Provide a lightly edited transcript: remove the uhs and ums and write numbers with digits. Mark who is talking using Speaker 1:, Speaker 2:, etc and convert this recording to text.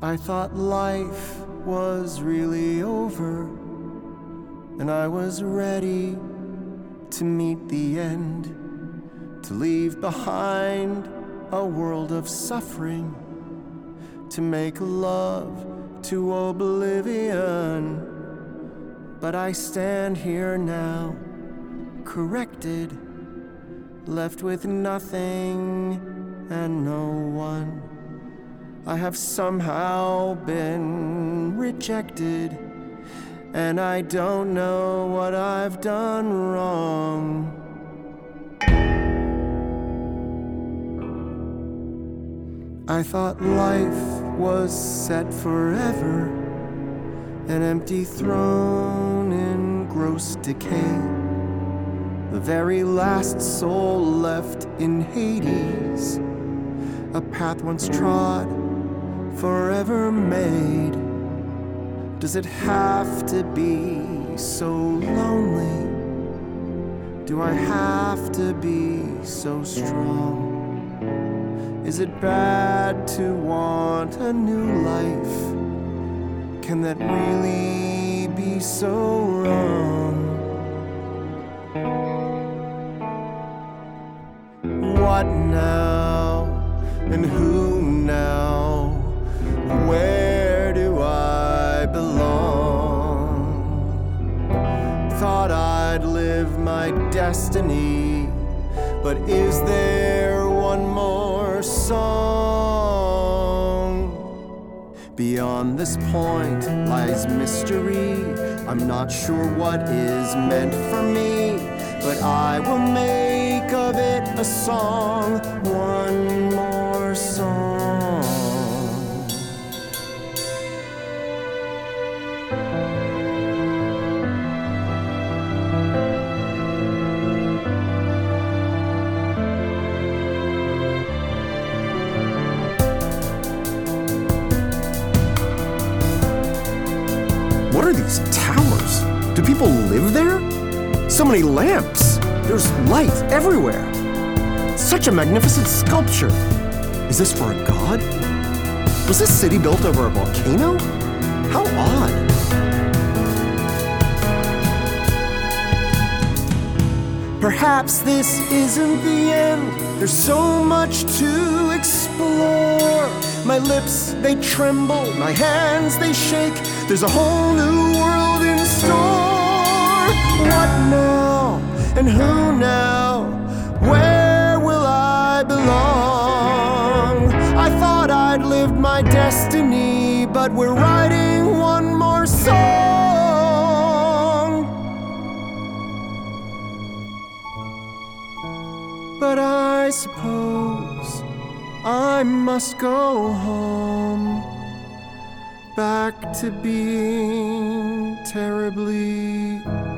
Speaker 1: I thought life was really over, and I was ready to meet the end, to leave behind a world of suffering, to make love to oblivion. But I stand here now, corrected, left with nothing and no one. I have somehow been rejected, and I don't know what I've done wrong. I thought life was set forever, an empty throne in gross decay, the very last soul left in Hades, a path once trod, forever made. Does it have to be so lonely? Do I have to be so strong? Is it bad to want a new life? Can that really be so wrong? What now? And who now? Where do I belong? Thought I'd live my destiny, but is there one more song? Beyond this point lies mystery. I'm not sure what is meant for me, but I will make of it a song, one more song.
Speaker 2: What are these towers? Do people live there? So many lamps. There's light everywhere. Such a magnificent sculpture. Is this for a god? Was this city built over a volcano? How odd.
Speaker 1: Perhaps this isn't the end. There's so much to explore. My lips, they tremble. My hands, they shake. There's a whole new world in store. What now? And who now? Where will I belong? I thought I'd lived my destiny, but we're writing one more song. But I suppose I must go home, back to being terribly